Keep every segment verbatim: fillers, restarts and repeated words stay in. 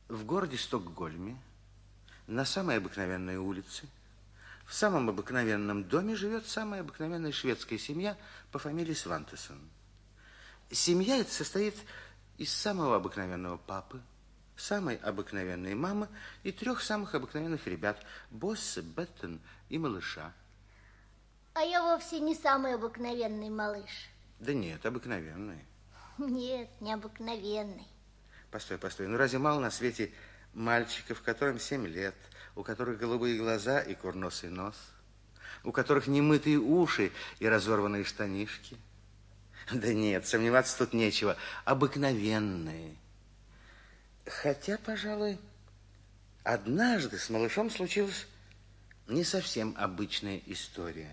В городе Стокгольме, на самой обыкновенной улице, в самом обыкновенном доме живет самая обыкновенная шведская семья по фамилии Свантесон. Семья эта состоит из самого обыкновенного папы, самой обыкновенной мамы и трех самых обыкновенных ребят – Боссе, Беттен и малыша. А я вовсе не самый обыкновенный малыш. Да нет, обыкновенный. Нет, необыкновенный. Постой, постой, ну разве мало на свете мальчиков, которым семь лет, у которых голубые глаза и курносый нос, у которых немытые уши и разорванные штанишки? Да нет, сомневаться тут нечего, обыкновенные. Хотя, пожалуй, однажды с малышом случилась не совсем обычная история.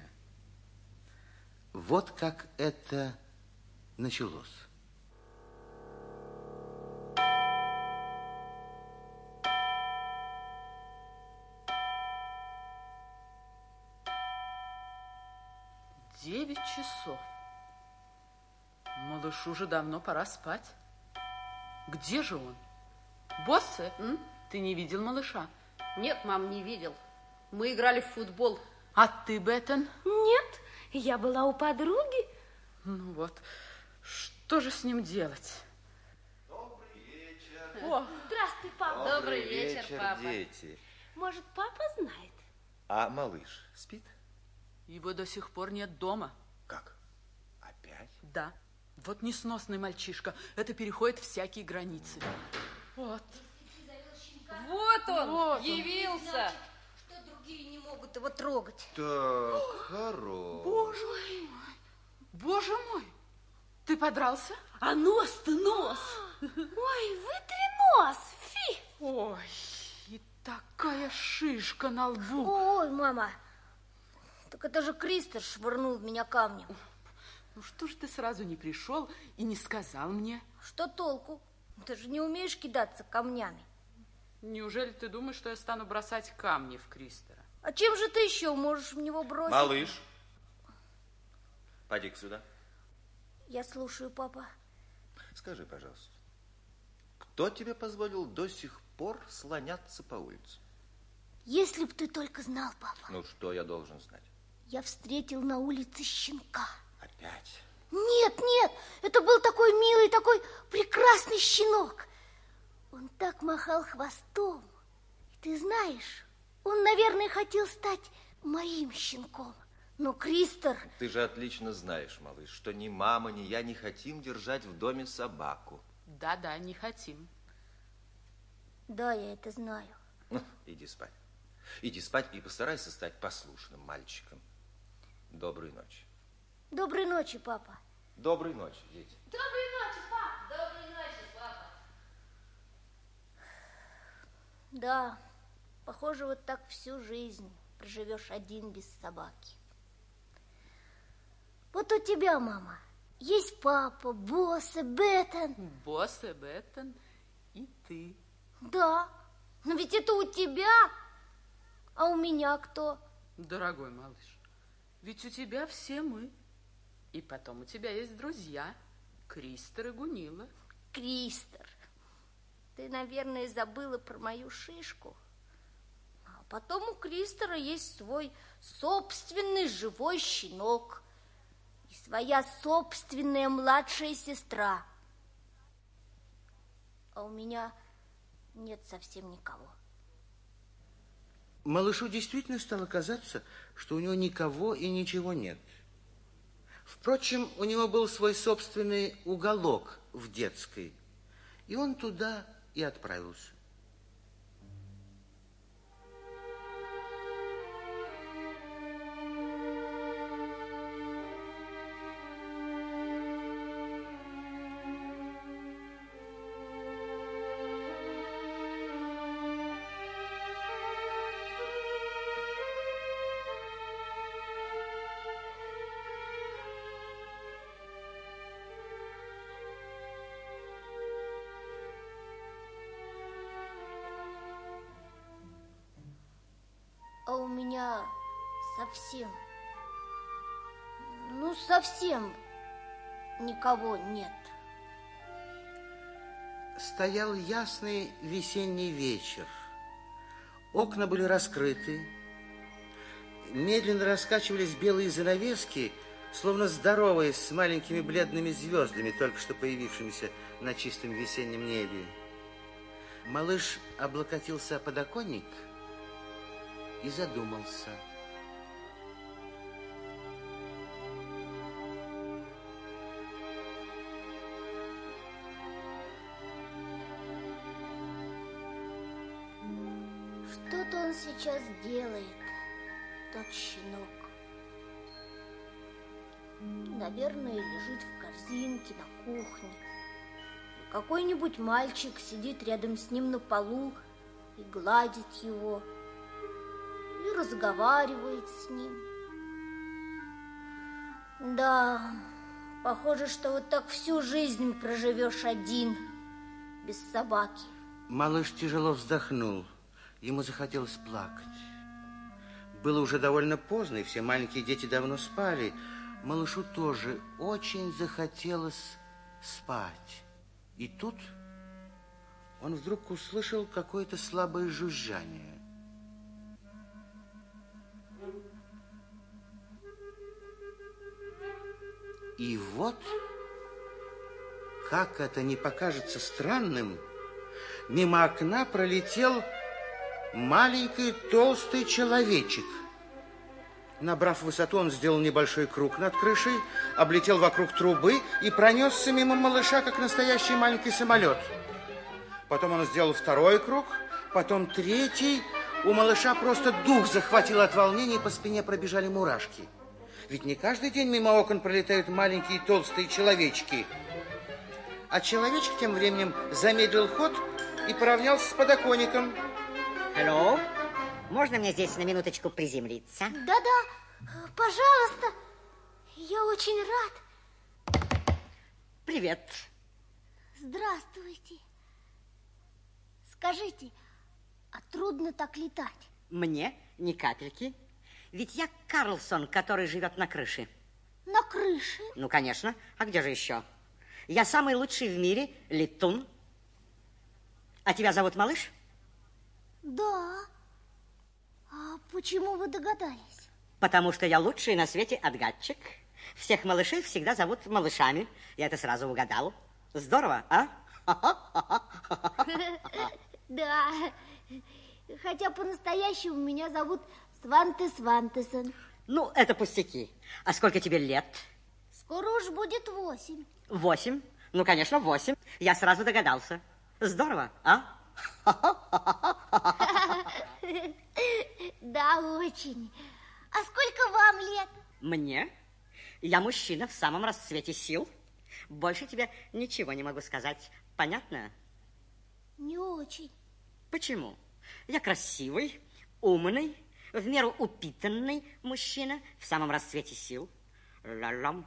Вот как это началось. Девять часов. Малышу уже давно пора спать. Где же он? Боссе, М? ты не видел малыша? Нет, мам, не видел. Мы играли в футбол. А ты, Беттен? Нет, я была у подруги. Ну вот, что же с ним делать? Добрый вечер. О. Здравствуй, папа. Добрый, Добрый вечер, вечер, папа. дети. Может, папа знает? А малыш спит? Его до сих пор нет дома. Как? Опять? Да. Вот несносный мальчишка. Это переходит всякие границы. Вот. Вот он, Вот он. явился. Значит, что другие не могут его трогать. Так, хорош. Боже мой. Боже мой. Ты подрался? А нос-то нос. Ой, вытри нос, фи. Ой, и такая шишка на лбу. Ой, мама, так это же Кристер швырнул в меня камнем. Ну что ж ты сразу не пришел и не сказал мне? Что толку? Ты же не умеешь кидаться камнями. Неужели ты думаешь, что я стану бросать камни в Кристера? А чем же ты еще можешь в него бросить? Малыш, поди-ка сюда. Я слушаю, папа. Скажи, пожалуйста, кто тебе позволил до сих пор слоняться по улице? Если б ты только знал, папа. Ну, что я должен знать? Я встретил на улице щенка. Опять? Нет, нет, это был такой милый, такой прекрасный щенок. Он так махал хвостом. И ты знаешь, он, наверное, хотел стать моим щенком. Но Кристер... Ты же отлично знаешь, малыш, что ни мама, ни я не хотим держать в доме собаку. Да-да, не хотим. Да, я это знаю. Ну, иди спать. Иди спать и постарайся стать послушным мальчиком. Доброй ночи. Доброй ночи, папа. Доброй ночи, дети. Доброй ночи, папа. Доброй ночи, папа. Да, похоже, вот так всю жизнь проживешь один без собаки. Вот у тебя, мама, есть папа, Боссе, Беттен. Боссе, Беттен и ты. Да, но ведь это у тебя, а у меня кто? Дорогой малыш, ведь у тебя все мы. И потом у тебя есть друзья, Кристер и Гунила. Кристер, ты, наверное, забыла про мою шишку. А потом у Кристера есть свой собственный живой щенок и своя собственная младшая сестра. А у меня нет совсем никого. Малышу действительно стало казаться, что у него никого и ничего нет. Впрочем, у него был свой собственный уголок в детской, и он туда и отправился. А у меня совсем, ну совсем никого нет. Стоял ясный весенний вечер. Окна были раскрыты. Медленно раскачивались белые занавески, словно здороваясь с маленькими бледными звездами, только что появившимися на чистом весеннем небе. Малыш облокотился о подоконник и задумался. Что-то он сейчас делает, тот щенок. Наверное, лежит в корзинке на кухне. И какой-нибудь мальчик сидит рядом с ним на полу и гладит его, и разговаривает с ним. Да, похоже, что вот так всю жизнь проживешь один, без собаки. Малыш тяжело вздохнул. Ему захотелось плакать. Было уже довольно поздно, и все маленькие дети давно спали. Малышу тоже очень захотелось спать. И тут он вдруг услышал какое-то слабое жужжание. И вот, как это не покажется странным, мимо окна пролетел маленький толстый человечек. Набрав высоту, он сделал небольшой круг над крышей, облетел вокруг трубы и пронесся мимо малыша, как настоящий маленький самолет. Потом он сделал второй круг, потом третий. У малыша просто дух захватил от волнения, и по спине пробежали мурашки. Ведь не каждый день мимо окон пролетают маленькие толстые человечки. А человечек тем временем замедлил ход и поравнялся с подоконником. Алло, можно мне здесь на минуточку приземлиться? Да-да, пожалуйста, я очень рад. Привет. Здравствуйте. Скажите, а трудно так летать? Мне ни капельки. Ведь я Карлсон, который живет на крыше. На крыше? Ну, конечно. А где же еще? Я самый лучший в мире летун. А тебя зовут малыш? Да. А почему вы догадались? Потому что я лучший на свете отгадчик. Всех малышей всегда зовут малышами. Я это сразу угадал. Здорово, а? Да. Хотя по-настоящему меня зовут Сванте Свантесон. Ну, это пустяки. А сколько тебе лет? Скоро уж будет восемь. Восемь? Ну, конечно, восемь. Я сразу догадался. Здорово, а? Да, очень. А сколько вам лет? Мне? Я мужчина в самом расцвете сил. Больше тебе ничего не могу сказать. Понятно? Не очень. Почему? Я красивый, умный, в меру упитанный мужчина в самом расцвете сил. Ла-лам,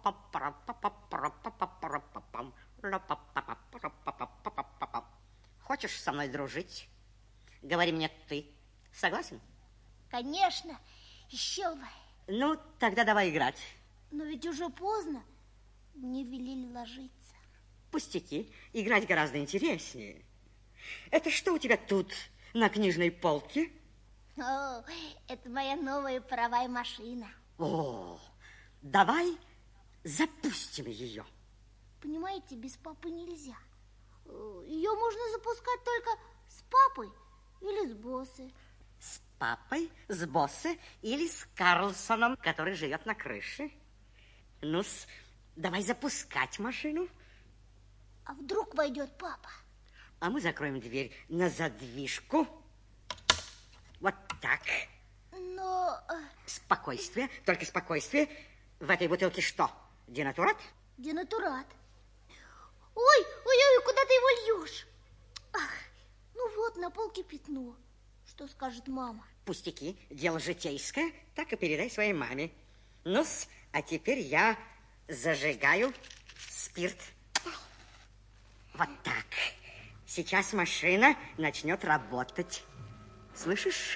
па-па-пара-па-па-пара-па-па-пара-па-пам. Ла-па-па-па-пара-па-па-па-па-пам. Хочешь со мной дружить? Говори мне ты. Согласен? Конечно, еще бы. Ну, тогда давай играть. Но ведь уже поздно. Мне велели ложиться. Пустяки. Играть гораздо интереснее. Это что у тебя тут на книжной полке? О, это моя новая паровая машина. О, давай запустим ее. Понимаете, без папы нельзя. Ее можно запускать только с папой или с Боссе. С папой, с Боссе или с Карлсоном, который живет на крыше. Ну, давай запускать машину. А вдруг войдет папа? А мы закроем дверь на задвижку. Вот так. Но... Спокойствие, только спокойствие. В этой бутылке что? Денатурат? Денатурат. Ой, ой-ой, куда ты его льешь? Ах, ну вот, на полке пятно. Что скажет мама? Пустяки, дело житейское, так и передай своей маме. Ну-с, а теперь я зажигаю спирт. Вот так. Сейчас машина начнет работать. Слышишь?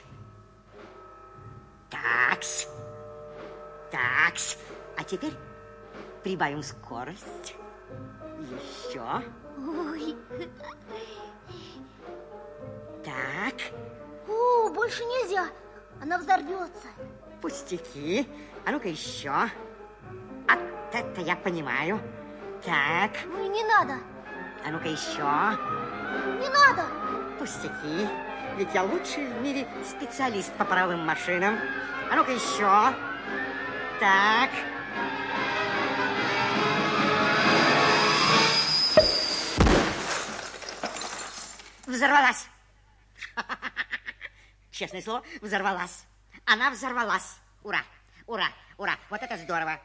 Такс. Такс. А теперь прибавим скорость. Еще. Ой. Так. О, больше нельзя. Она взорвется. Пустяки. А ну-ка еще. Вот это я понимаю. Так. Ну и не надо. А ну-ка еще. Не надо. Пустяки. Ведь я лучший в мире специалист по паровым машинам. А ну-ка еще. Так. Взорвалась. Честное слово, взорвалась. Она взорвалась. Ура, ура, ура. Вот это здорово.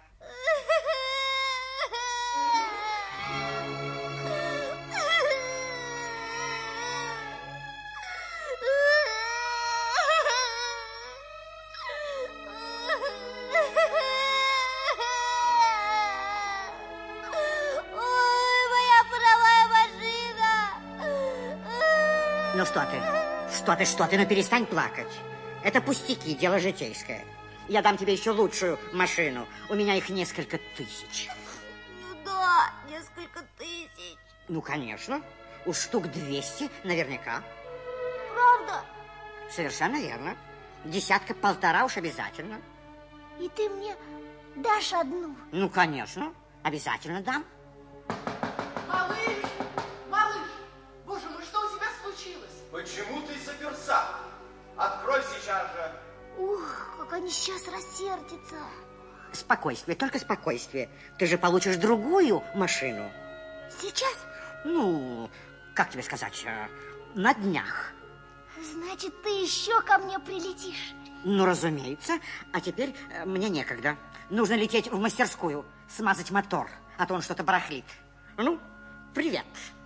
Ну что ты? Что ты, что ты? Ну перестань плакать. Это пустяки, дело житейское. Я дам тебе еще лучшую машину. У меня их несколько тысяч. Ну да, несколько тысяч. Ну, конечно. Уж штук двести наверняка. Правда? Совершенно верно. Десятка-полтора уж обязательно. И ты мне дашь одну? Ну, конечно. Обязательно дам. Малыш, малыш, боже мой, что у тебя случилось? Почему ты заперся? Открой сейчас же. Ух, как они сейчас рассердятся. Спокойствие, только спокойствие. Ты же получишь другую машину. Сейчас? Ну, как тебе сказать, на днях. Значит, ты еще ко мне прилетишь? Ну, разумеется. А теперь мне некогда. Нужно лететь в мастерскую, смазать мотор, а то он что-то барахлит. Ну, привет.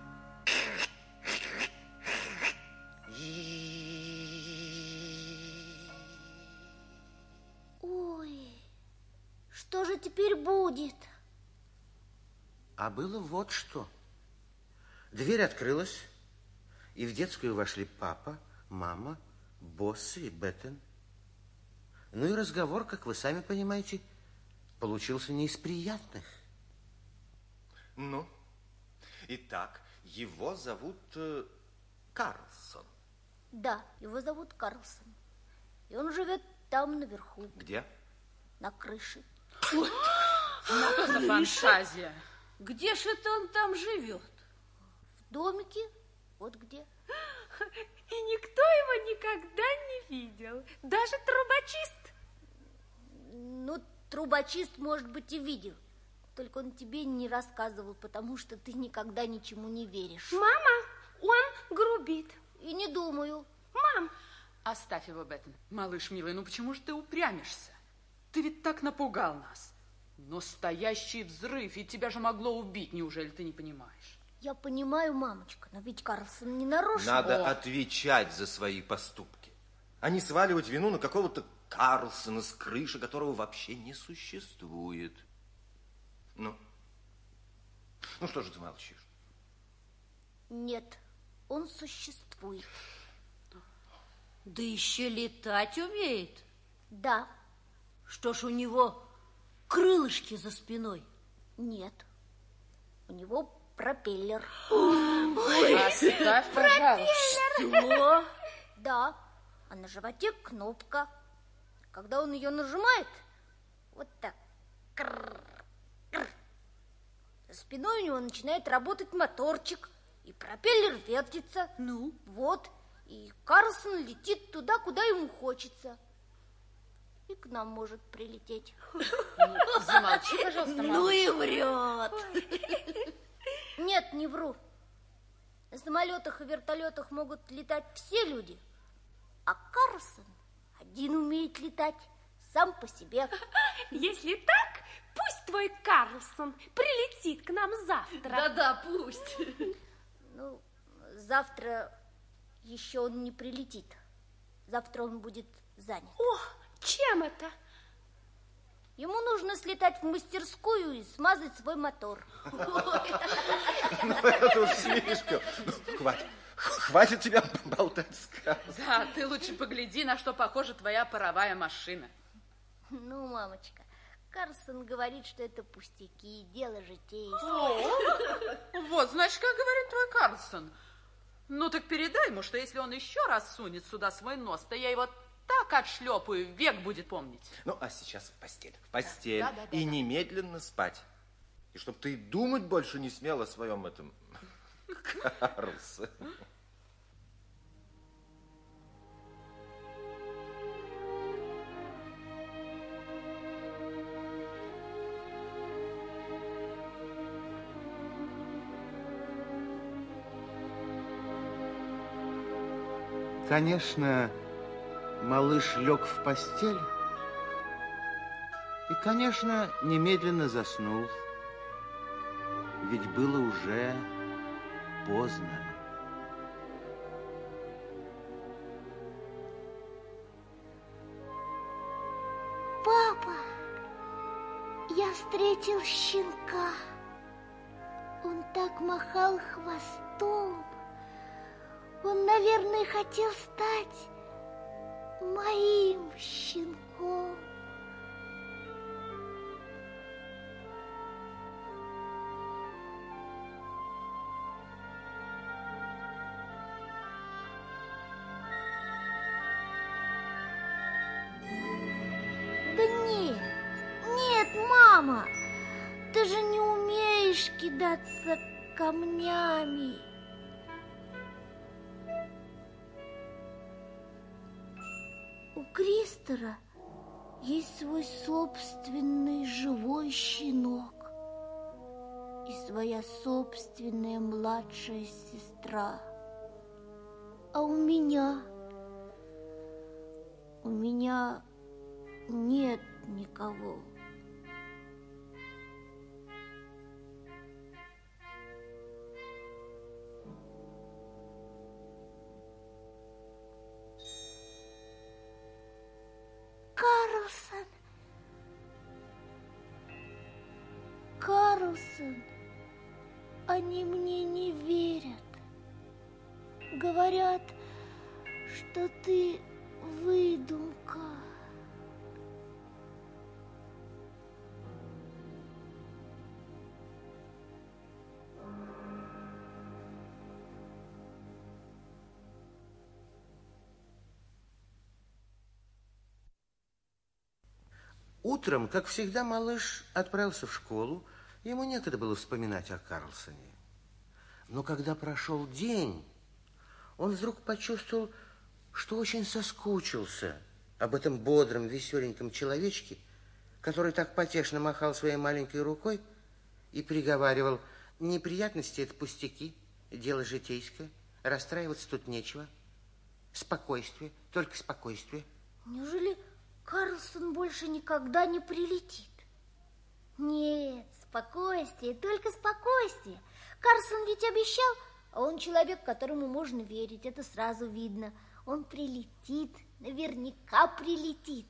Ой, что же теперь будет? А было вот что. Дверь открылась, и в детскую вошли папа, мама, Босси и Беттен. Ну и разговор, как вы сами понимаете, получился не из приятных. Ну, итак, его зовут э, Карлсон. Да, его зовут Карлсон. И он живет там наверху. Где? На крыше. Что за фантазия? Где же это он там живет? В домике. Вот где. И никто его никогда не видел. Даже трубочист. Ну, трубочист, может быть, и видел. Только он тебе не рассказывал, потому что ты никогда ничему не веришь. Мама, он грубит. И не думаю. Мам! Оставь его, Беттен. Малыш, милый, ну почему же ты упрямишься? Ты ведь так напугал нас. Настоящий взрыв, и тебя же могло убить, неужели ты не понимаешь? Я понимаю, мамочка, но ведь Карлсон не нарочно. Надо О. отвечать за свои поступки, а не сваливать вину на какого-то Карлсона с крыши, которого вообще не существует. Ну, ну что же ты молчишь? Нет, он существует. Да еще летать умеет. Да, Что ж у него крылышки за спиной? нет. У него пропеллер. Оставь, пожалуйста. Что? Да, а на животе кнопка. Когда он ее нажимает, вот так, крррр, крррр, за спиной у него начинает работать моторчик, и пропеллер вертится. Ну? Вот, и Карлсон летит туда, куда ему хочется. И к нам может прилететь. Ну, замолчи, пожалуйста, Ну малыш. и врет. Нет, не вру. На самолетах и вертолетах могут летать все люди, а Карлсон один умеет летать сам по себе. Если так, пусть твой Карлсон прилетит к нам завтра. Да-да, пусть. Ну, завтра еще он не прилетит. Завтра он будет занят. О, чем это? Ему нужно слетать в мастерскую и смазать свой мотор. Ну, это уж слишком. Ну, хватит. Хватит тебя болтать сказки. Да, ты лучше погляди, на что похожа твоя паровая машина. Ну, мамочка, Карлсон говорит, что это пустяки, дело житейское. О, вот, значит, как говорит твой Карлсон. Ну, так передай ему, что если он еще раз сунет сюда свой нос, то я его так отшлепаю, век будет помнить. Ну, а сейчас в постель. В постель. Да, да, да, и да. немедленно спать. И чтоб ты думать больше не смел о своем этом Карлсоне. Конечно, малыш лег в постель и, конечно, немедленно заснул, ведь было уже поздно. Папа, я встретил щенка. Он так махал хвостом. Он, наверное, хотел стать моим щенком. Да нет, нет, мама, ты же не умеешь кидаться камнями. У Кристера есть свой собственный живой щенок и своя собственная младшая сестра. А у меня, у меня нет никого. Карлсон, Карлсон, они мне не верят. Говорят, что ты выдумка. Утром, как всегда, малыш отправился в школу. Ему некогда было вспоминать о Карлсоне. Но когда прошел день, он вдруг почувствовал, что очень соскучился об этом бодром, веселеньком человечке, который так потешно махал своей маленькой рукой и приговаривал: неприятности — это пустяки, дело житейское, расстраиваться тут нечего. Спокойствие, только спокойствие. Неужели Карлсон больше никогда не прилетит? Нет, спокойствие, только спокойствие. Карлсон ведь обещал, а он человек, которому можно верить, это сразу видно. Он прилетит, наверняка прилетит.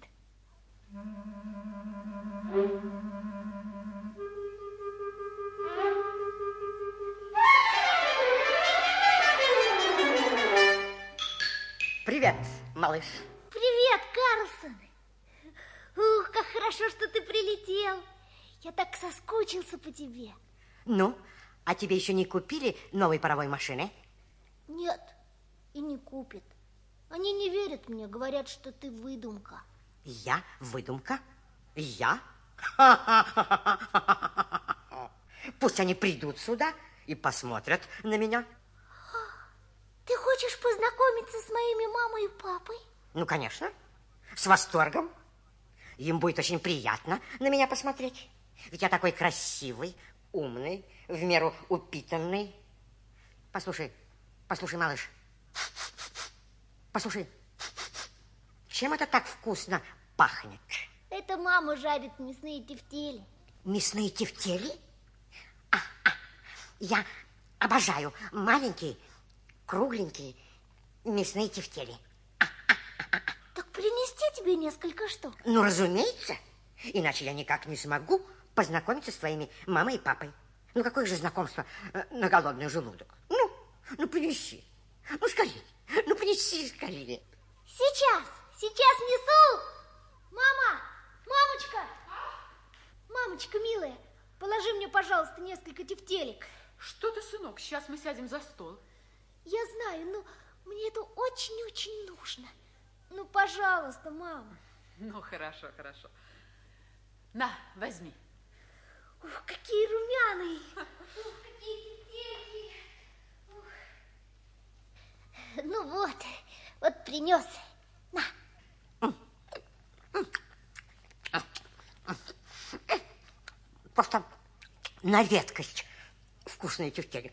Привет, малыш. Привет, Карлсон. Ух, как хорошо, что ты прилетел. Я так соскучился по тебе. Ну, а тебе еще не купили новой паровой машины? Нет, и не купят. Они не верят мне, говорят, что ты выдумка. Я выдумка? Я? Пусть они придут сюда и посмотрят на меня. Ты хочешь познакомиться с моими мамой и папой? Ну, конечно, с восторгом. Им будет очень приятно на меня посмотреть. Ведь я такой красивый, умный, в меру упитанный. Послушай, послушай, малыш. Послушай, чем это так вкусно пахнет? Это мама жарит мясные тефтели. Мясные тефтели? А, а, я обожаю маленькие, кругленькие мясные тефтели. Так принести тебе несколько штук? Ну, разумеется. Иначе я никак не смогу познакомиться с твоими мамой и папой. Ну, какое же знакомство на голодный желудок? Ну, ну, принеси. Ну, скорее. Ну, принеси скорее. Сейчас, сейчас несу. Мама, мамочка, Мамочка милая, положи мне, пожалуйста, несколько тефтелек. Что ты, сынок, сейчас мы сядем за стол. Я знаю, но мне это очень-очень нужно. Ну, пожалуйста, мама. Ну, хорошо, хорошо. На, возьми. Ух, какие румяные. Ух, какие тефтельки. Ух. Ну вот, вот принес. На. Просто на редкость вкусные тефтели.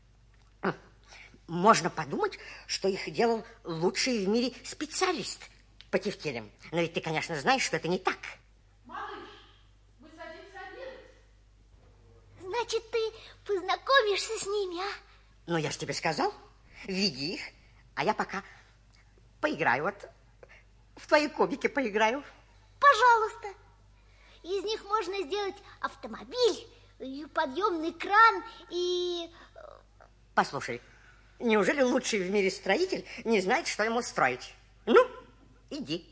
Можно подумать, что их делал лучший в мире специалист по тефтелям. Но ведь ты, конечно, знаешь, что это не так. Малыш, мы садимся обедать. Значит, ты познакомишься с ними, а? Ну, я же тебе сказал, веди их, а я пока поиграю вот, в твои кубики поиграю. Пожалуйста. Из них можно сделать автомобиль, и подъемный кран, и... Послушай, неужели лучший в мире строитель не знает, что ему строить? Ну, иди.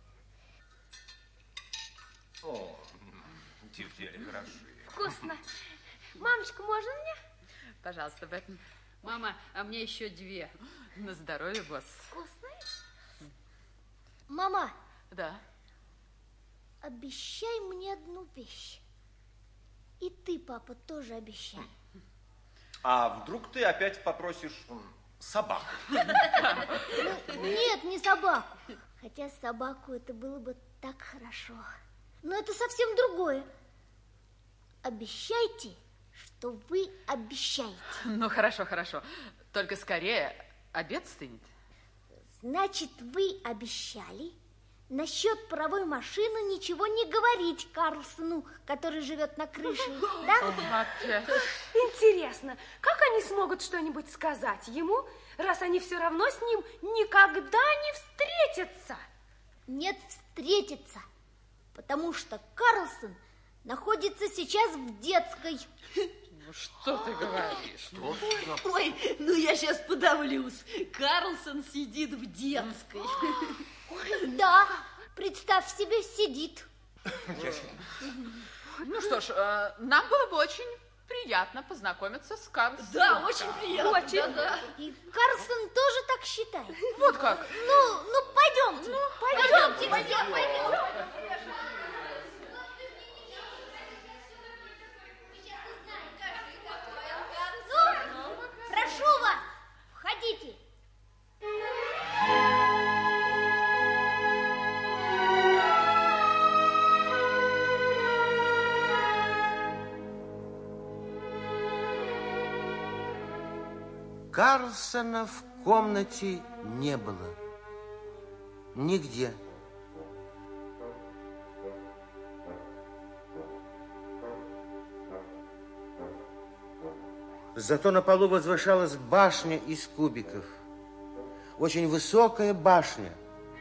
О, тефтели хороши. Вкусно. Мамочка, можно мне? Пожалуйста, Беттон. Мама, а мне еще две. На здоровье, босс. Вкусные? Мама, Да. обещай мне одну вещь. И ты, папа, тоже обещай. А вдруг ты опять попросишь м, собаку? Ну, нет, не собаку. Хотя собаку это было бы так хорошо. Но это совсем другое. Обещайте, что вы обещаете. Ну, хорошо, хорошо. Только скорее, обед стынет. Значит, вы обещали насчет паровой машины ничего не говорить Карлсону, который живет на крыше, да? Опять. Интересно, как они смогут что-нибудь сказать ему, раз они все равно с ним никогда не встретятся? Нет, встретиться, потому что Карлсон находится сейчас в детской. Ну, что ты говоришь? Что? Ой, ну я сейчас подавлюсь. Карлсон сидит в детской. Да, представь себе, сидит. Ну что ж, э, нам было бы очень приятно познакомиться с Карлсоном. Да, очень приятно. Очень. Да-да. И Карлсон тоже так считает. Вот как. Ну, ну, пойдемте. пойдемте, пойдем, пойдем. Ну, прошу вас, входите. Карлсона в комнате не было. Нигде. Зато на полу возвышалась башня из кубиков. Очень высокая башня.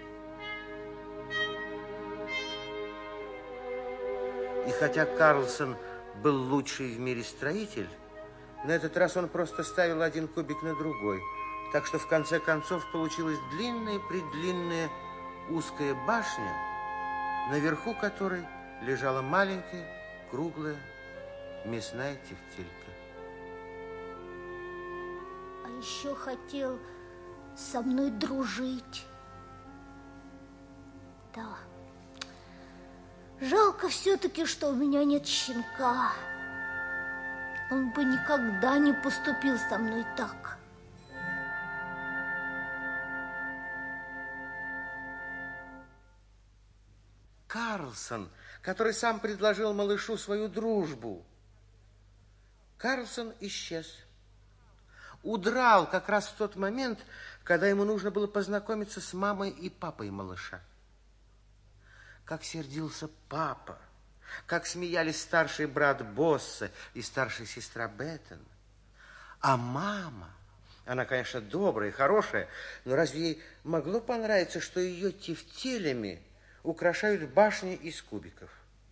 И хотя Карлсон был лучший в мире строитель, на этот раз он просто ставил один кубик на другой. Так что в конце концов получилась длинная-предлинная узкая башня, наверху которой лежала маленькая, круглая, мясная тефтелька. А еще хотел со мной дружить. Да. Жалко все-таки, что у меня нет щенка. Он бы никогда не поступил со мной так. Карлсон, который сам предложил малышу свою дружбу. Карлсон исчез. Удрал как раз в тот момент, когда ему нужно было познакомиться с мамой и папой малыша. Как сердился папа, как смеялись старший брат Босса и старшая сестра Беттон. А мама, она, конечно, добрая и хорошая, но разве ей могло понравиться, что ее тефтелями украшают башни из кубиков?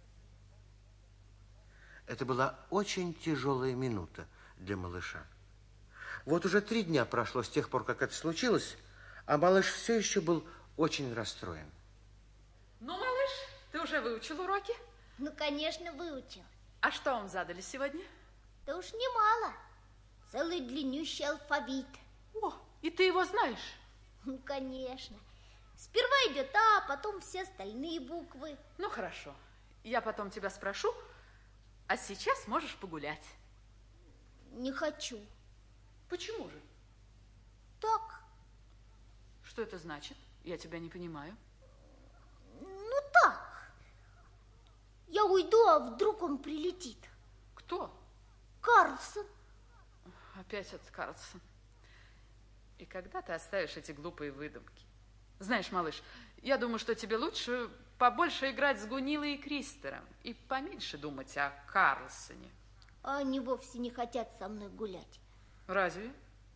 Это была очень тяжелая минута для малыша. Вот уже три дня прошло с тех пор, как это случилось, а малыш все еще был очень расстроен. Ну, малыш, ты уже выучил уроки? Ну, конечно, выучил. А что вам задали сегодня? Да уж немало. Целый длиннющий алфавит. О, и ты его знаешь? Ну, конечно. Сперва идет А, потом все остальные буквы. Ну, хорошо. Я потом тебя спрошу, а сейчас можешь погулять. Не хочу. Почему же? Так. Что это значит? Я тебя не понимаю. Ну, так. Я уйду, а вдруг он прилетит. Кто? Карлсон. Опять этот Карлсон. И когда ты оставишь эти глупые выдумки? Знаешь, малыш, я думаю, что тебе лучше побольше играть с Гунилой и Кристером и поменьше думать о Карлсоне. А они вовсе не хотят со мной гулять. Разве?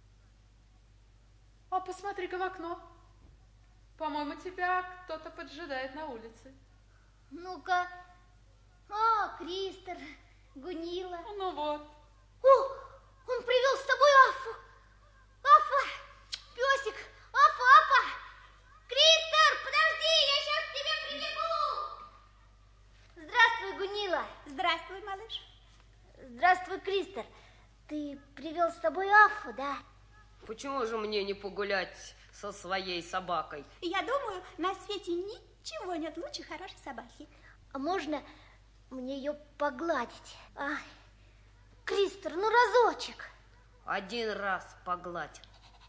А посмотри-ка в окно. По-моему, тебя кто-то поджидает на улице. Ну-ка. А, Кристер, Гунила. Ну вот. О, он привел с собой Афу. Афа, песик, Афа, Афа. Кристер, подожди, я сейчас к тебе прибегу. Здравствуй, Гунила. Здравствуй, малыш. Здравствуй, Кристер. Ты привел с собой Афу, да? Почему же мне не погулять со своей собакой? Я думаю, на свете ничего нет лучше хорошей собаки. А можно мне ее погладить? А, Кристер, ну разочек. Один раз погладь.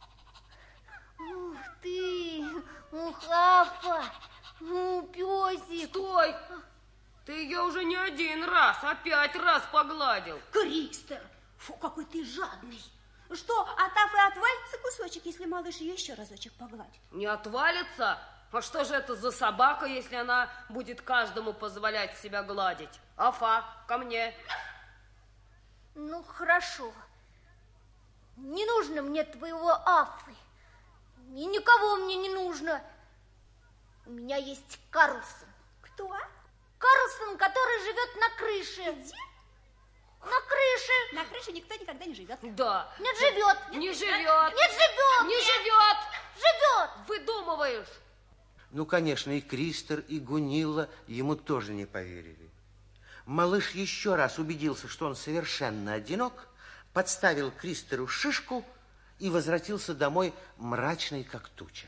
Ух ты, ух, Афа, ну, песик. Стой! Ты ее уже не один раз, а пять раз погладил. Кристер, фу, какой ты жадный. Что, от Афы отвалится кусочек, если малыш ее еще разочек погладит? Не отвалится? А что же это за собака, если она будет каждому позволять себя гладить? Афа, ко мне. Ну, хорошо. Не нужно мне твоего Афы. И никого мне не нужно. У меня есть Карлсон. Кто? Карлсон, который живет на крыше. Где? На крыше. На крыше никто никогда не живет. Да. Нет, живет. Не живет. Нет, живет. Не живет. Живет. Выдумываешь. Ну, конечно, и Кристер, и Гунилла ему тоже не поверили. Малыш еще раз убедился, что он совершенно одинок, подставил Кристеру шишку и возвратился домой мрачный, как туча.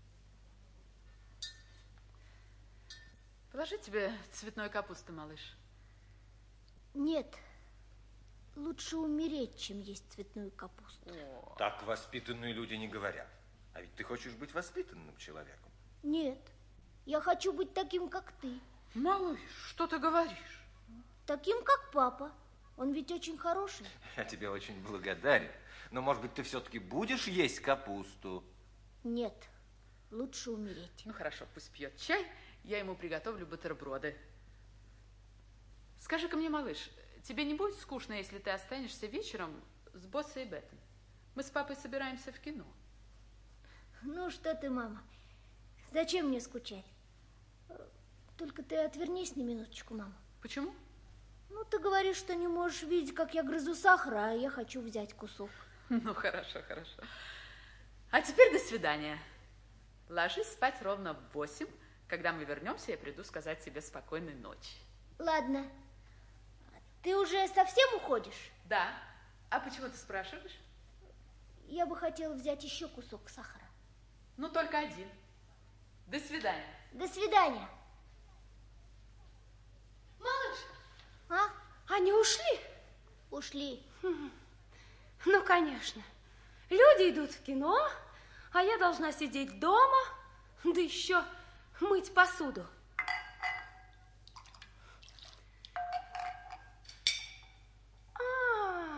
Положи тебе цветной капусты, малыш. Нет. Лучше умереть, чем есть цветную капусту. Так воспитанные люди не говорят. А ведь ты хочешь быть воспитанным человеком. Нет. Я хочу быть таким, как ты. Малыш, что ты говоришь? Таким, как папа. Он ведь очень хороший. Я тебе очень благодарен. Но, может быть, ты все-таки будешь есть капусту? Нет. Лучше умереть. Ну, хорошо, пусть пьет чай. Я ему приготовлю бутерброды. Скажи-ка мне, малыш, тебе не будет скучно, если ты останешься вечером с Боссой и Беттом? Мы с папой собираемся в кино. Ну, что ты, мама. Зачем мне скучать? Только ты отвернись на минуточку, мама. Почему? Ну, ты говоришь, что не можешь видеть, как я грызу сахар, а я хочу взять кусок. Ну, хорошо, хорошо. А теперь до свидания. Ложись спать ровно в восемь. Когда мы вернемся, я приду сказать тебе спокойной ночи. Ладно. Ты уже совсем уходишь? Да. А почему ты спрашиваешь? Я бы хотела взять еще кусок сахара. Ну, только один. До свидания. До свидания. Малыш, А? они ушли? Ушли. Ну, конечно. Люди идут в кино, а я должна сидеть дома, да еще мыть посуду. А,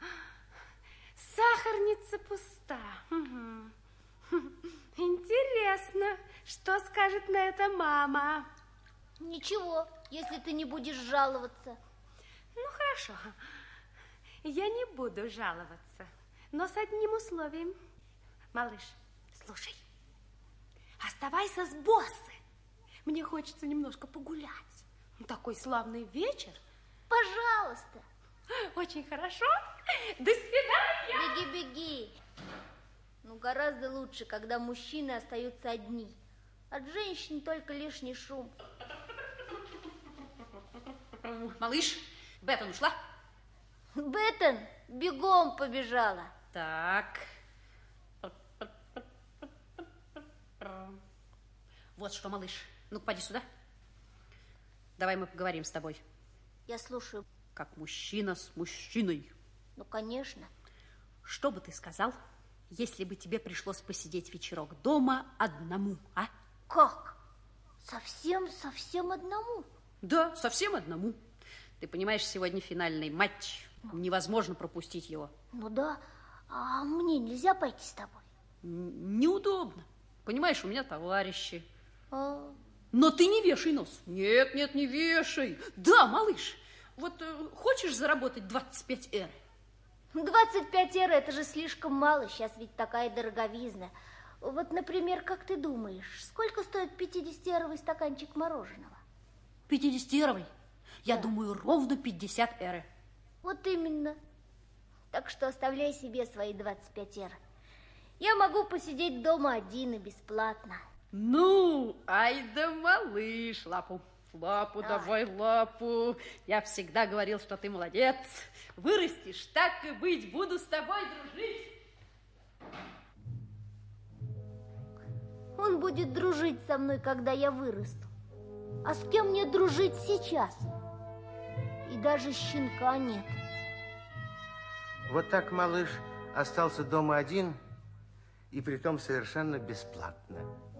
сахарница пуста. Угу. Интересно, что скажет на это мама? Ничего, если ты не будешь жаловаться. Ну, хорошо. Я не буду жаловаться, но с одним условием. Малыш, слушай, оставайся с Боссой. Мне хочется немножко погулять. Такой славный вечер. Пожалуйста. Очень хорошо. До свидания. Беги, беги. Ну, гораздо лучше, когда мужчины остаются одни. От женщин только лишний шум. Малыш, Беттон ушла? Беттон бегом побежала. Так. Вот что, малыш. Ну-ка, поди сюда. Давай мы поговорим с тобой. Я слушаю. Как мужчина с мужчиной. Ну, конечно. Что бы ты сказал, если бы тебе пришлось посидеть вечерок дома одному, а? Как? Совсем-совсем одному? Да, совсем одному. Ты понимаешь, сегодня финальный матч. Невозможно пропустить его. Ну да. А мне нельзя пойти с тобой? Неудобно. Понимаешь, у меня товарищи. А... Но ты не вешай нос. Нет, нет, не вешай. Да, малыш, вот э, хочешь заработать двадцать пять эр? двадцать пять эр, это же слишком мало. Сейчас ведь такая дороговизна. Вот, например, как ты думаешь, сколько стоит пятидесятиэровый стаканчик мороженого? пятидесятиэровый? Я да. думаю, ровно пятьдесят эр. Вот именно. Так что оставляй себе свои двадцать пять эр. Я могу посидеть дома один и бесплатно. Ну, ай да малыш, лапу. Лапу, давай. давай лапу. Я всегда говорил, что ты молодец. Вырастешь, так и быть, буду с тобой дружить. Он будет дружить со мной, когда я вырасту. А с кем мне дружить сейчас? И даже щенка нет. Вот так малыш остался дома один, и притом совершенно бесплатно.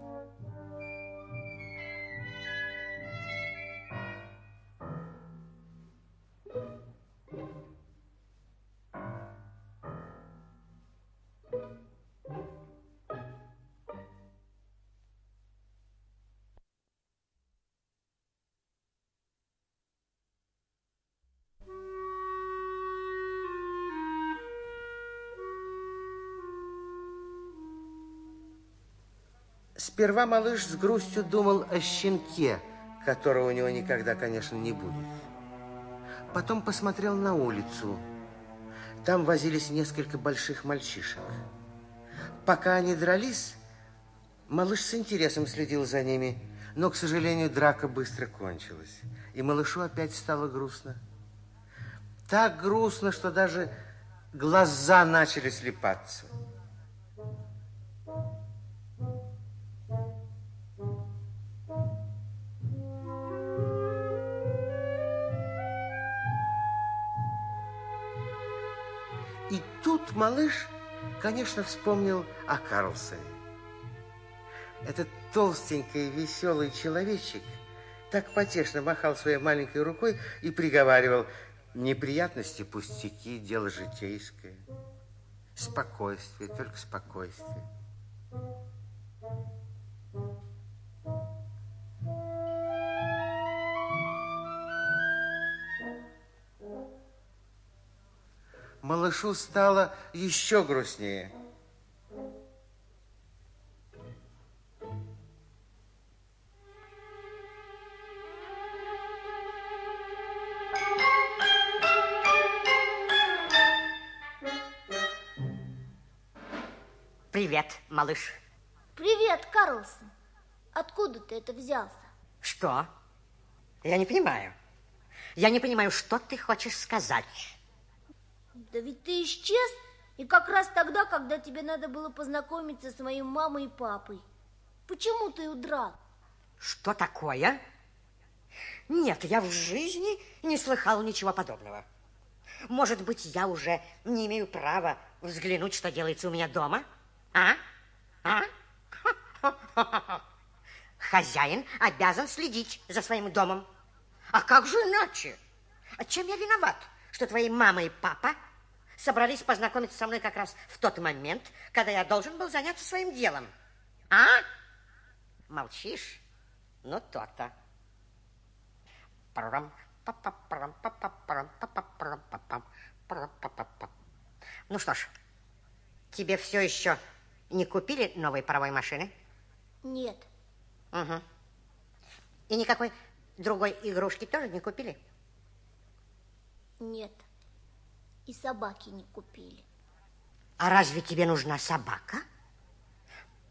Сперва малыш с грустью думал о щенке, которого у него никогда, конечно, не будет. Потом посмотрел на улицу. Там возились несколько больших мальчишек. Пока они дрались, малыш с интересом следил за ними, но, к сожалению, драка быстро кончилась, и малышу опять стало грустно. Так грустно, что даже глаза начали слепаться. И тут малыш, конечно, вспомнил о Карлсоне. Этот толстенький веселый человечек так потешно махал своей маленькой рукой и приговаривал: неприятности, пустяки, дело житейское. Спокойствие, только спокойствие. Малышу стало еще грустнее. Привет, малыш. Привет, Карлсон. Откуда ты это взялся? Что? Я не понимаю. Я не понимаю, что ты хочешь сказать. Да ведь ты исчез, и как раз тогда, когда тебе надо было познакомиться с моей мамой и папой. Почему ты удрал? Что такое? Нет, я в жизни не слыхал ничего подобного. Может быть, я уже не имею права взглянуть, что делается у меня дома? А? А? Хозяин обязан следить за своим домом. А как же иначе? А чем я виноват, что твои мама и папа собрались познакомиться со мной как раз в тот момент, когда я должен был заняться своим делом? А? Молчишь? Ну, то-то. Ну что ж, тебе все еще не купили новой паровой машины? Нет. Угу. И никакой другой игрушки тоже не купили? Нет. И собаки не купили. А разве тебе нужна собака?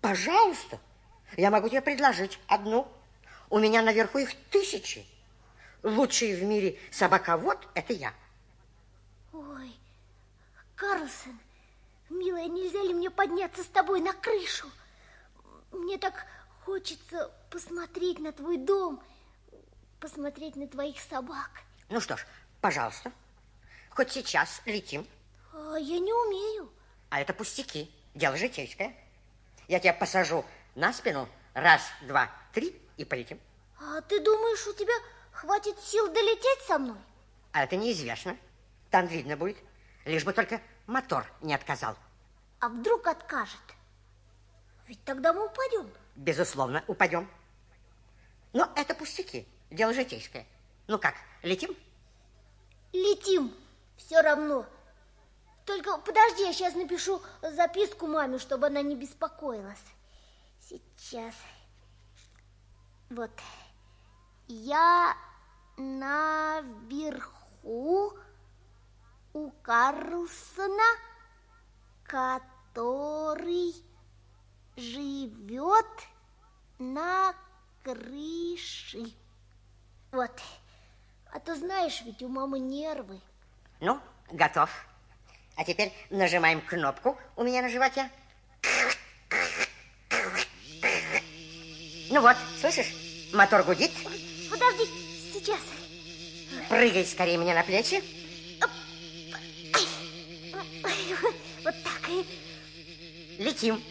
Пожалуйста, я могу тебе предложить одну. У меня наверху их тысячи. лучший в мире собаковод – это я. Ой, Карлсон, милая, нельзя ли мне подняться с тобой на крышу? Мне так хочется посмотреть на твой дом, посмотреть на твоих собак. Ну что ж, пожалуйста, хоть сейчас летим. А я не умею. А это пустяки, дело житейское. Я тебя посажу на спину, раз, два, три, и полетим. А ты думаешь, у тебя хватит сил долететь со мной? А это неизвестно. Там видно будет, лишь бы только мотор не отказал. А вдруг откажет? Ведь тогда мы упадем. Безусловно, упадем. Но это пустяки, дело житейское. Ну как, летим? Летим, все равно. Только подожди, я сейчас напишу записку маме, чтобы она не беспокоилась. Сейчас. Вот. Я наверху у Карлсона, который живет на крыше. Вот. А ты знаешь, ведь у мамы нервы. Ну, готов. А теперь нажимаем кнопку у меня на животе. Ну вот, слышишь? Мотор гудит. Подожди, сейчас. Прыгай скорее мне на плечи. Вот так и... Летим.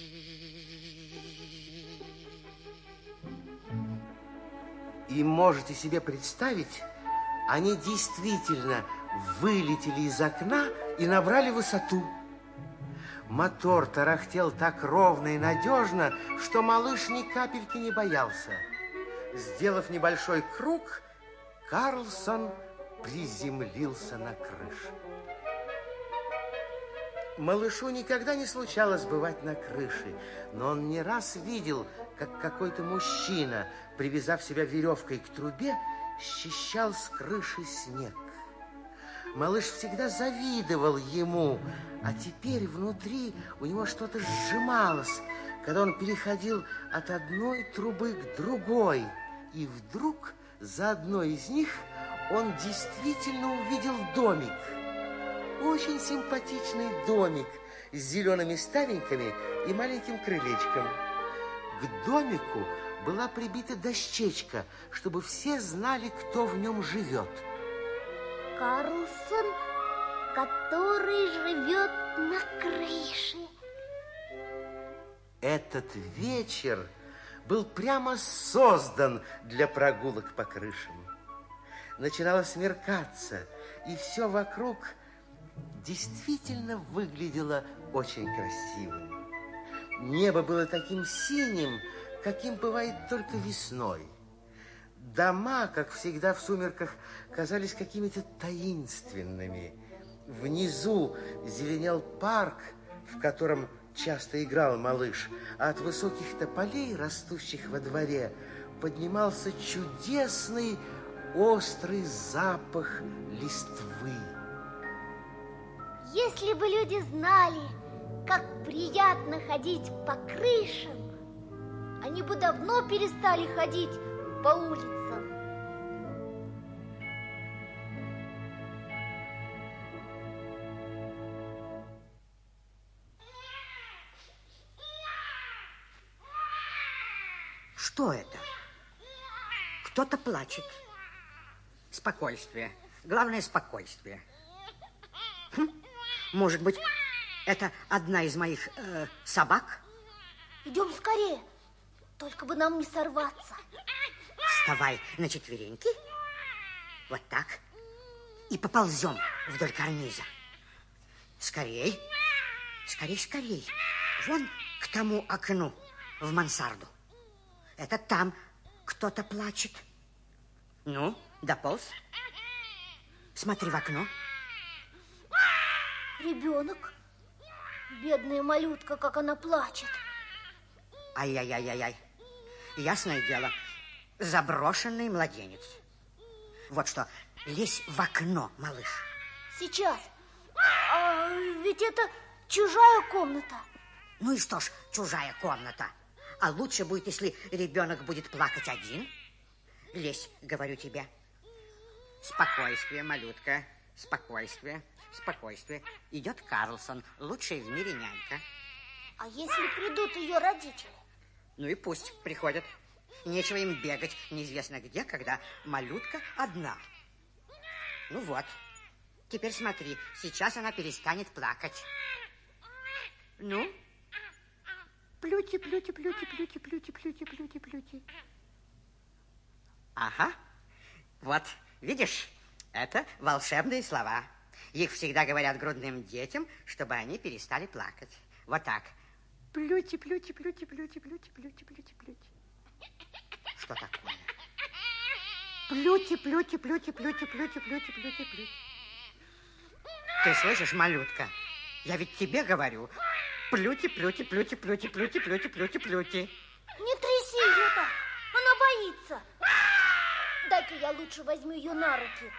И можете себе представить, они действительно вылетели из окна и набрали высоту. Мотор тарахтел так ровно и надежно, что малыш ни капельки не боялся. Сделав небольшой круг, Карлсон приземлился на крышу. Малышу никогда не случалось бывать на крыше, но он не раз видел, как какой-то мужчина, привязав себя веревкой к трубе, счищал с крыши снег. Малыш всегда завидовал ему, а теперь внутри у него что-то сжималось, когда он переходил от одной трубы к другой. И вдруг за одной из них он действительно увидел домик. Очень симпатичный домик с зелеными ставеньками и маленьким крылечком. К домику была прибита дощечка, чтобы все знали, кто в нем живет. Карлсон, который живет на крыше. Этот вечер был прямо создан для прогулок по крышам. Начинало смеркаться, и все вокруг действительно выглядело очень красивым. Небо было таким синим, каким бывает только весной. Дома, как всегда в сумерках, казались какими-то таинственными. Внизу зеленел парк, в котором часто играл малыш, а от высоких тополей, растущих во дворе, поднимался чудесный острый запах листвы. Если бы люди знали, как приятно ходить по крышам, они бы давно перестали ходить по улицам. Что это? Кто-то плачет. Спокойствие. Главное, спокойствие. Хм. Может быть, это одна из моих э, собак? Идем скорее, только бы нам не сорваться. Вставай на четвереньки. Вот так. И поползем вдоль карниза. Скорей. Скорей, скорей. Вон к тому окну в мансарду. Это там кто-то плачет. Ну, дополз. Смотри в окно. Ребенок. Бедная малютка, как она плачет. Ай-яй-яй-яй-яй. Ясное дело, заброшенный младенец. Вот что, лезь в окно, малыш. Сейчас. А ведь это чужая комната. Ну и что ж, чужая комната. А лучше будет, если ребенок будет плакать один. Лезь, говорю тебе. Спокойствие, малютка. Спокойствие, спокойствие. Идет Карлсон, лучший в мире нянька. А если придут ее родители? Ну и пусть приходят. Нечего им бегать неизвестно где, когда малютка одна. Ну вот. Теперь смотри, сейчас она перестанет плакать. Ну? Плюти, плюти, плюти, плюти, плюти, плюти, плюти, плюти. Ага. Вот, видишь, это волшебные слова. Их всегда говорят грудным детям, чтобы они перестали плакать. Вот так. Плюти, плюти, плюти, плюти, плюти, плюти, плюти, плюти. Что такое? Плюти, плюти, плюти, плюти, плюти, плюти, плюти, плюти. Ты слышишь, малютка? Я ведь тебе говорю. Плюти, плюти, плюти, плюти, плюти, плюти, плюти, плюти. Не тряси ее так. Она боится. Дай-ка я лучше возьму ее на руки.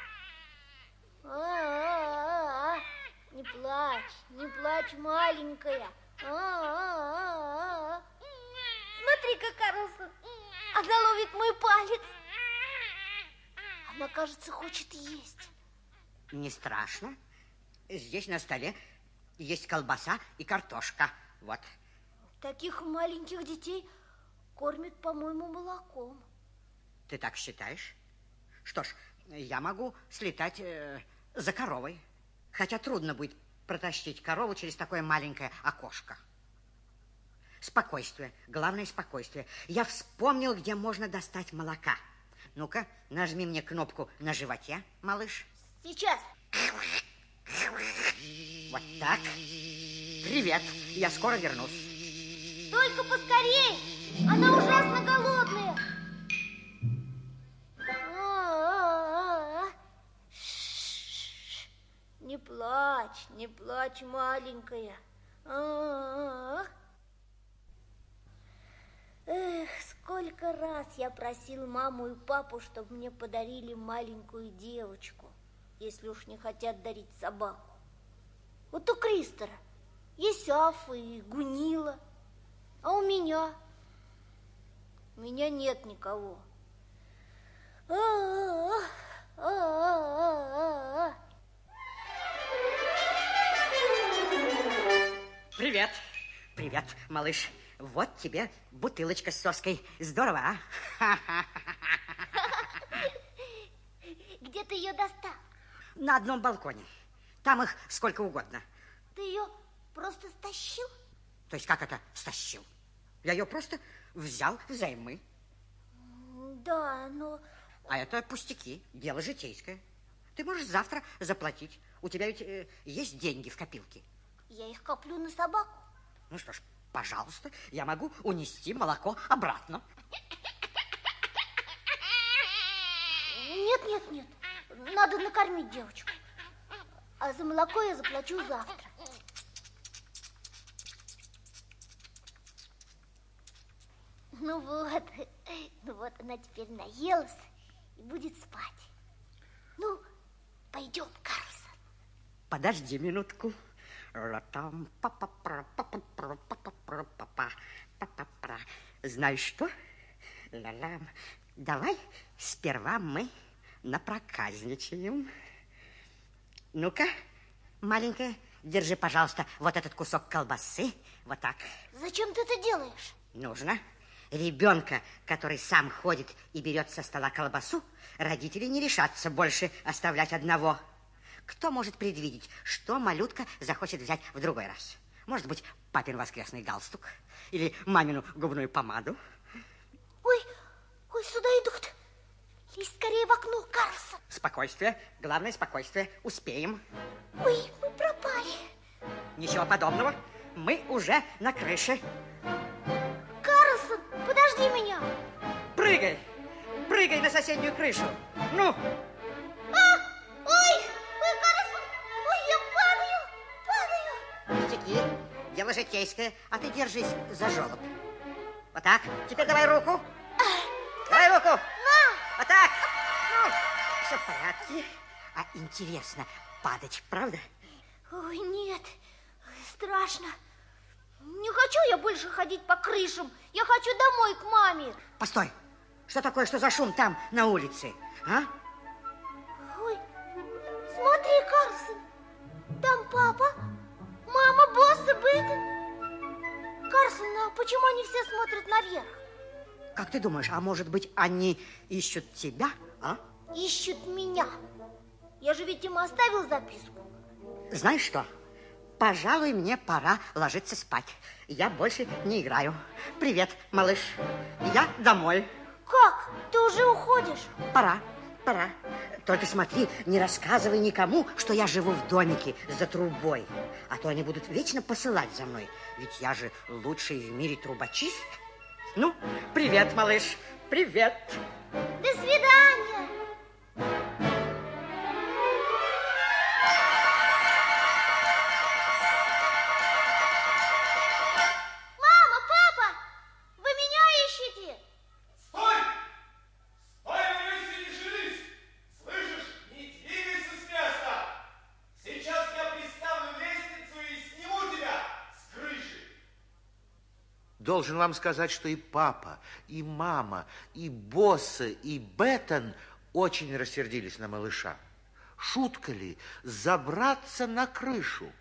А-а-а-а. Не плачь, не плачь, маленькая. А-а-а-а. Смотри-ка, Карлсон. Она ловит мой палец. Она, кажется, хочет есть. Не страшно. Здесь на столе есть колбаса и картошка. Вот. Таких маленьких детей кормят, по-моему, молоком. Ты так считаешь? Что ж, я могу слетать э, за коровой. Хотя трудно будет протащить корову через такое маленькое окошко. Спокойствие. Главное спокойствие. Я вспомнил, где можно достать молока. Ну-ка, нажми мне кнопку на животе, малыш. Сейчас. Вот так. Привет, я скоро вернусь. Только поскорей, она ужасно голодная. А-а-а-а. Не плачь, не плачь, маленькая. А-а-а. Эх, сколько раз я просил маму и папу, чтобы мне подарили маленькую девочку, если уж не хотят дарить собаку. Вот у Кристера есть Афа и Гунила, а у меня? У меня нет никого. А-а-а, а-а-а-а. Привет, привет, малыш. Вот тебе бутылочка с соской. Здорово, а? Где ты ее достал? На одном балконе. Там их сколько угодно. Ты ее просто стащил? То есть как это стащил? Я ее просто взял взаймы. Да, но... А это пустяки, дело житейское. Ты можешь завтра заплатить. У тебя ведь э, есть деньги в копилке. Я их коплю на собаку. Ну что ж, пожалуйста, я могу унести молоко обратно. Нет, нет, нет. Надо накормить девочку. А за молоко я заплачу завтра. Ну вот, ну вот она теперь наелась и будет спать. Ну, пойдем, Карлсон. Подожди минутку. Знаешь что? Давай сперва мы напроказничаем. Ну-ка, маленькая, держи, пожалуйста, вот этот кусок колбасы. Вот так. Зачем ты это делаешь? Нужно. Ребенка, который сам ходит и берет со стола колбасу, родители не решатся больше оставлять одного. Кто может предвидеть, что малютка захочет взять в другой раз? Может быть, папин воскресный галстук или мамину губную помаду? Ой, ой, сюда идут. Лезь скорее в окно, Карлсон. Спокойствие, главное спокойствие. Успеем. Ой, мы пропали. Ничего подобного. Мы уже на крыше. Карлсон, подожди меня. Прыгай, прыгай на соседнюю крышу. Ну. А, ой, ой, Карлсон, ой, я падаю, падаю. Пустяки, дело житейское, а ты держись за желоб. Вот так, теперь давай руку. Давай руку. На. Вот так. Ну, все в порядке. А интересно, падать, правда? Ой, нет, страшно. Не хочу я больше ходить по крышам. Я хочу домой к маме. Постой. Что такое, что за шум там на улице? А? Эй, Карлсон, там папа, мама, босс и Беттон. Карлсон, а почему они все смотрят наверх? Как ты думаешь, а может быть, они ищут тебя, а? Ищут меня. Я же ведь им оставил записку. Знаешь что? Пожалуй, мне пора ложиться спать. Я больше не играю. Привет, малыш. Я домой. Как? Ты уже уходишь? Пора, пора. Только смотри, не рассказывай никому, что я живу в домике за трубой. А то они будут вечно посылать за мной. Ведь я же лучший в мире трубочист. Ну, привет, малыш. Привет. До свидания. Должен вам сказать, что и папа, и мама, и боссы, и Беттон очень рассердились на малыша. Шутка ли забраться на крышу?